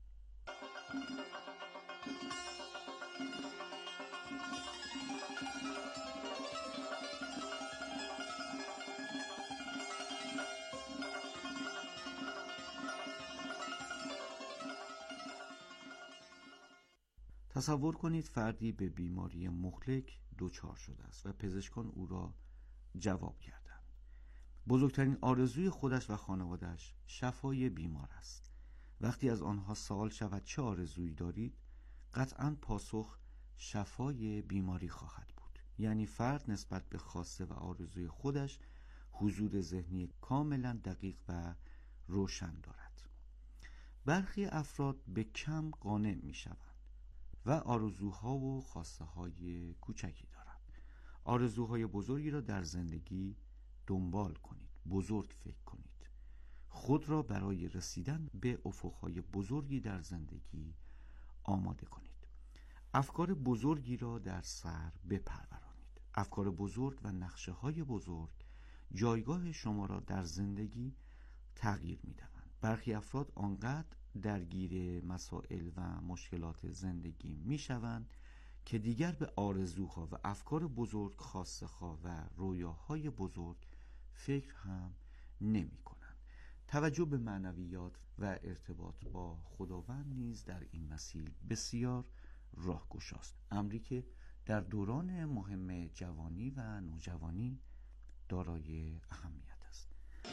تصور کنید فردی به بیماری مهلک دچار شده است و پزشکان او را جواب کردند. بزرگترین آرزوی خودش و خانواده‌اش شفای بیمار است. وقتی از آنها سوال شود چه آرزویی دارید، قطعاً پاسخ شفای بیماری خواهد بود. یعنی فرد نسبت به خواسته و آرزوی خودش حضور ذهنی کاملا دقیق و روشن دارد. برخی افراد به کم قانع می شوند و آرزوها و خواسته های کوچکی دارند. آرزوهای بزرگی را در زندگی دنبال کنید، بزرگ فکر کنید. خود را برای رسیدن به افقهای بزرگی در زندگی آماده کنید. افکار بزرگی را در سر بپرورانید. افکار بزرگ و نقشه های بزرگ جایگاه شما را در زندگی تغییر می‌دهند. برخی افراد آنقدر درگیر مسائل و مشکلات زندگی می‌شوند که دیگر به آرزوها و افکار بزرگ، خواسته‌ها و رویاهای بزرگ فکر هم نمی‌کنند. توجه به معنویات و ارتباط با خداوند نیز در این مسیر بسیار راهگشاست، امری که در دوران مهم جوانی و نوجوانی دارای اهمیت است.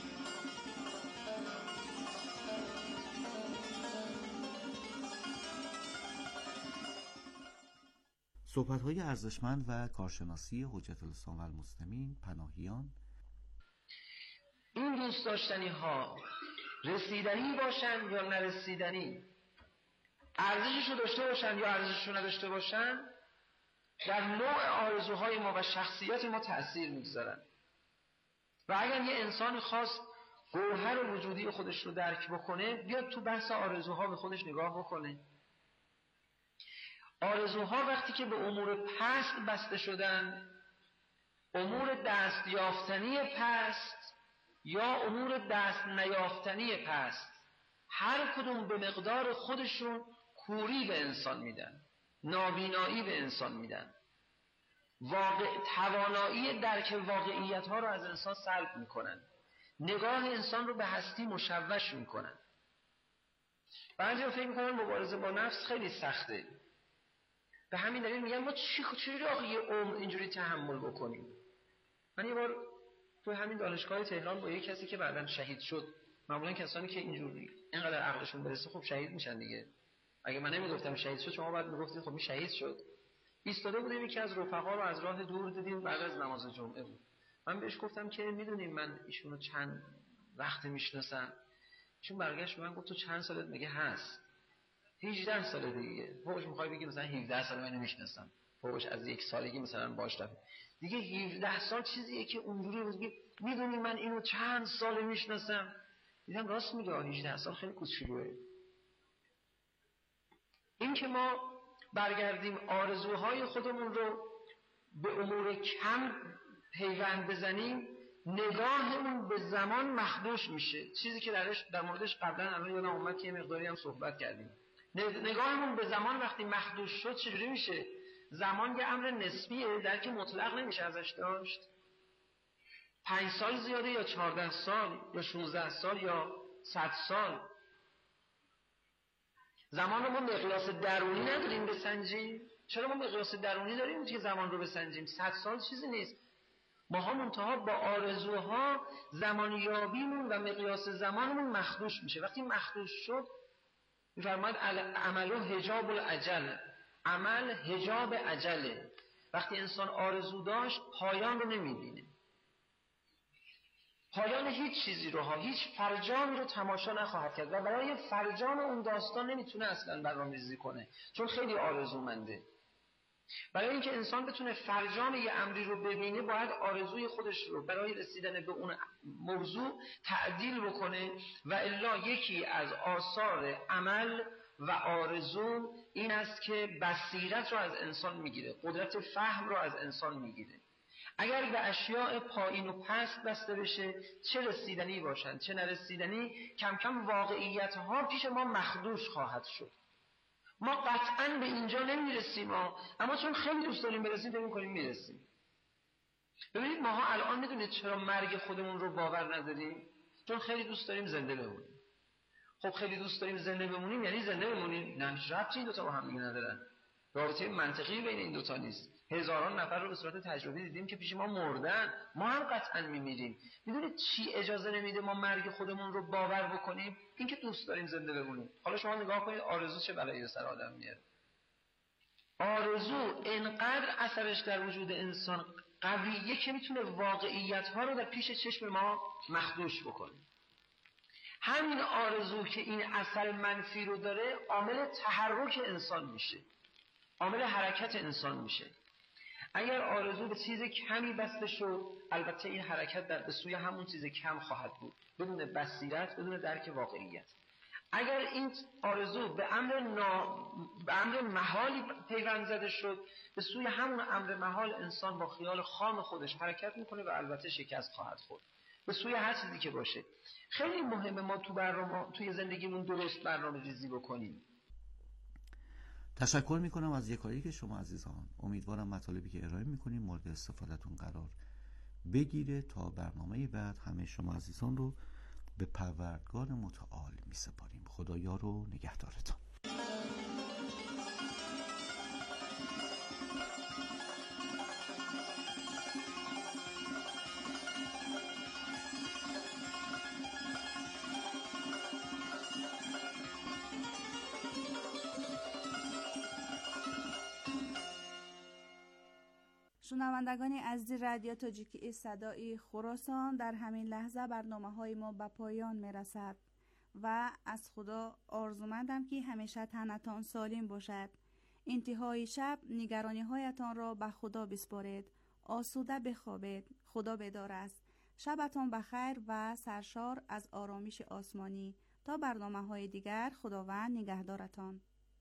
صحبت‌های ارزشمند و کارشناسی حجت الاسلام و المسلمین پناهیان. این دوست داشتنی ها رسیدنی باشن یا نرسیدنی، ارزشش رو داشته باشن یا ارزشش رو نداشته باشن، در نوع آرزوهای ما و شخصیت ما تأثیر میگذارن. و اگر یه انسان خاص گوهر وجودی خودش رو درک بکنه، بیاد تو بحث آرزوها به خودش نگاه بکنه. آرزوها وقتی که به امور پست بسته شدن، امور دست یافتنی پست یا امور دست نیافتنی پست، هر کدوم به مقدار خودشون کوری به انسان میدن، نابینایی به انسان میدن، واقع توانایی درک واقعیت ها رو از انسان سلب میکنن، نگاه انسان رو به هستی مشوش میکنن. بعضی فکر میکنن مبارزه با نفس خیلی سخته، به همین دلیل میگن ما چی چجوری آخه یه عمر اینجوری تحمل بکنیم. من یه بار تو همین دانشگاه تهران با یه کسی که بعداً شهید شد، معمولا کسانی که اینجوری اینقدر عقلشون برسه خب شهید میشن دیگه، اگه من نمیگفتم شهید شد شما بعد میگفتید خب این شهید شد. ایستاده بودیم، یکی از رفقا رو از راه دور دیدیم، بعد از نماز جمعه بود. من بهش گفتم که میدونیم من ایشونو چند وقت میشناسم. ایشون برگشت به من گفت تو چند سالت؟ میگه هست هجده ساله دیگه. فوقش میخوای بگی مثلا هفده ساله من نمیشناسم، فوقش از یک سالگی مثلا باش رفت دیگه. هفده سال چیزیه که اونجوری بود. میدونی من اینو چند ساله میشناسم؟ دیدم راست میگه، هجده سال خیلی کوچولوئه. این که ما برگردیم آرزوهای خودمون رو به امور کم پیوند بزنیم، نگاهمون به زمان مخدوش میشه، چیزی که درش در موردش قبلا الان یادم اومد که یه مقداری هم صحبت کردیم. نگاهمون به زمان وقتی مخدوش شد چجوری میشه؟ زمان یه امر نسبیه، درک مطلق نمیشه ازش داشت. پنج سال زیاده یا چهارده سال یا شانزده سال یا صد سال؟ زمان رو ما مقیاس درونی نداریم بسنجیم؟ چرا ما مقیاس درونی داریم که زمان رو بسنجیم؟ صد سال چیزی نیست. ما ها منتها با آرزوها زمانیابیمون و مقیاس زمانمون مخدوش میشه. وقتی مخدوش شد میفرماید عملو حجاب الاجل، عمل حجاب اجله. وقتی انسان آرزو داشت پایان رو نمیبینه، پایان هیچ چیزی رو ها، هیچ فرجامی رو تماشا نخواهد کرد و برای فرجام اون داستان نمیتونه اصلا برنامه‌ریزی کنه، چون خیلی آرزومنده. برای اینکه انسان بتونه فرجام یه امری رو ببینه باید آرزوی خودش رو برای رسیدن به اون موضوع تعدیل بکنه، و الا یکی از آثار عمل و آرزو این است که بصیرت رو از انسان میگیره، قدرت فهم رو از انسان میگیره. اگر به اشیاء پایین و پست بسته بشه، چه رسیدنی باشند چه نرسیدنی، کم کم واقعیت ها پیش ما مخدوش خواهد شد. ما قطعاً به اینجا نمیرسیم، اما چون خیلی دوست داریم برسیم فکر می‌کنیم میرسیم. ببینید ماها الان میدونید چرا مرگ خودمون رو باور نداریم؟ چون خیلی دوست داریم زنده بمونیم. خب خیلی دوست داریم زنده بمونیم یعنی زنده بمونیم؟ نه، هیچ ربطی این دوتا با هم دیگه ندارن. رابطه منطقی بین این دوتا نیست. هزاران نفر رو به صورت تجربی دیدیم که پیش ما مردن، ما هم قطعاً میمیریم. میدونید چی اجازه نمیده ما مرگ خودمون رو باور بکنیم؟ اینکه دوست داریم زنده بمونیم. حالا شما نگاه کنید آرزو چه بلایی به سر آدم میاره. آرزو اینقدر اثرش در وجود انسان قویه که میتونه واقعیت ها رو در پیش چشم ما مخدوش بکنه. همین آرزو که این اثر منفی رو داره عامل تحرک انسان میشه، عامل حرکت انسان میشه. اگر آرزو به چیز کمی بسته شد، البته این حرکت در به سوی همون چیز کم خواهد بود، بدون بصیرت، بدون درک واقعیت. اگر این آرزو به امر نا... به امر محالی پیوند زده شد، به سوی همون امر محال انسان با خیال خام خودش حرکت میکنه و البته شکست خواهد خورد، به سوی هر چیزی که باشه. خیلی مهمه ما تو برنامه توی زندگیمون درست برنامه ریزی بکنیم. تشکر میکنم از یکایی که شما عزیزان. امیدوارم مطالبی که ارائه میکنیم مورد استفادهتون قرار بگیره. تا برنامه بعد همه شما عزیزان رو به پروردگار متعال میسپاریم. خدایا رو نگهدارتان. شنوندگان عزیز رادیو تاجیکی صدای خراسان، در همین لحظه برنامه های ما به پایان می رسد و از خدا آرزومندم که همیشه تنتان سالم باشد. انتهای شب نگرانی هایتان را به خدا بسپارید، آسوده بخوابید. خدا بیدار است. شبتان بخیر و سرشار از آرامش آسمانی. تا برنامه های دیگر، خداوند نگهدارتان.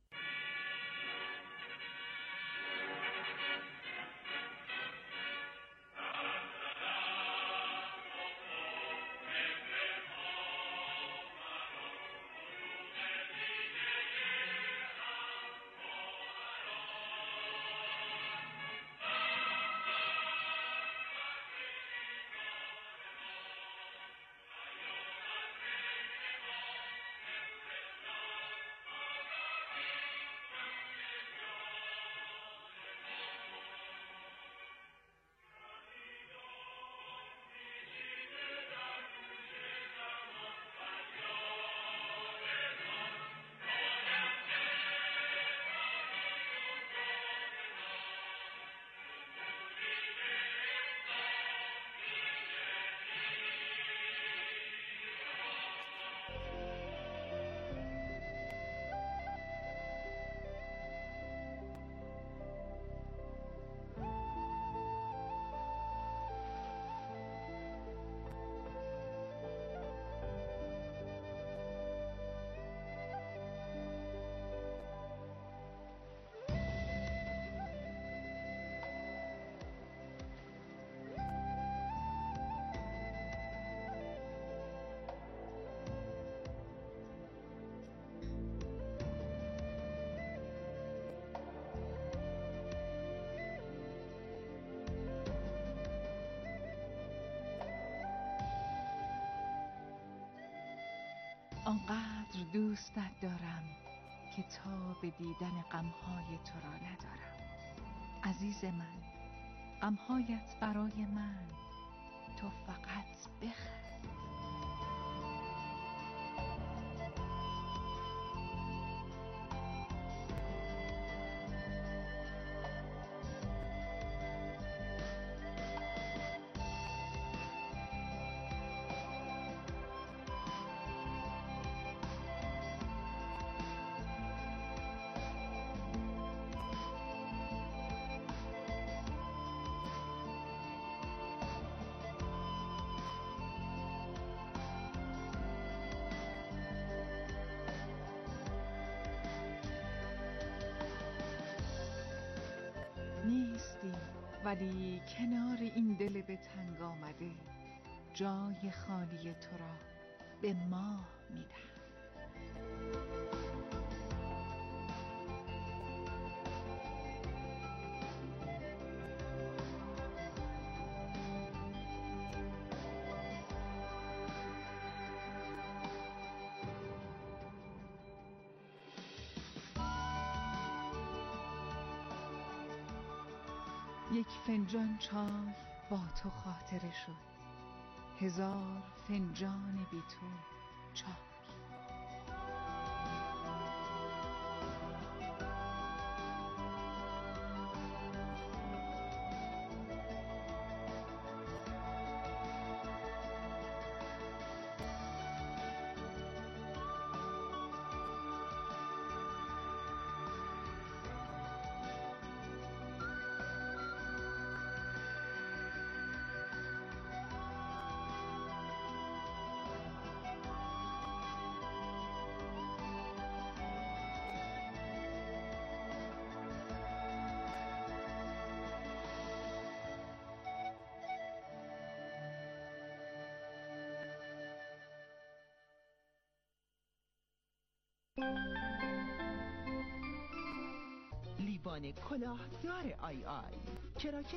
آنقدر دوستت دارم که تا به دیدن غمهای تو را ندارم. عزیز من، غمهایت برای من، تو فقط بخند. نیستی، ولی کنار این دل به تنگ آمده جای خالی تو را به ماه میدهم. یک فنجان چای با تو خاطره شد، هزار فنجان بی تو چای. لیوان کلاهدار آی آی، چرا که